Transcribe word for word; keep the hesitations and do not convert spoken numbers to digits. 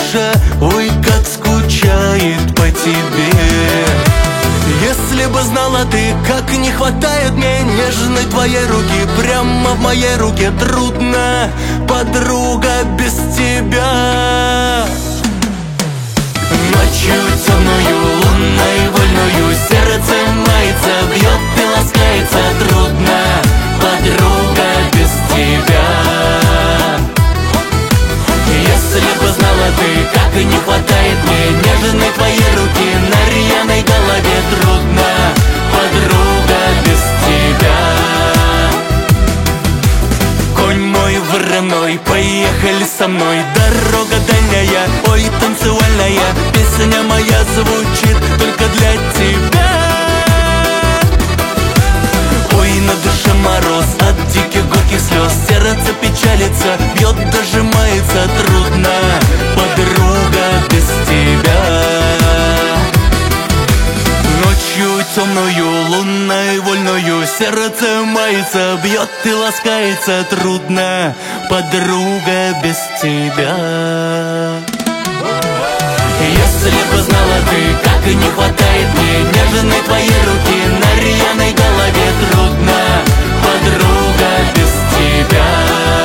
душа, ой, как скучает по тебе. Если бы знала ты, как не хватает мне нежной твоей руки, прямо в моей руке трудно, подруга, без тебя. Ночью темную, лунной, вольную, сердце мается, бьет и ласкается. Трудно, подруга, без тебя. Если бы знала ты, как не хватает мне нежной твоей руки на рьяной голове. Трудно, подруга, без тебя. Конь мой вороной, поехали со мной. Дорога дальняя, ой, танцевальная, песня моя звучит только для тебя. Ой, на душе мороз от диких горьких слез, сердце печалится, бьет, дожимается. Трудно, подруга, без тебя. Ночью темную, лунной, вольную, сердце мается, бьет и ласкается. Трудно, подруга, без тебя. Если бы знала ты, как не хватает мне нежной твоей руки на рьяной голове. Трудно, подруга, без тебя.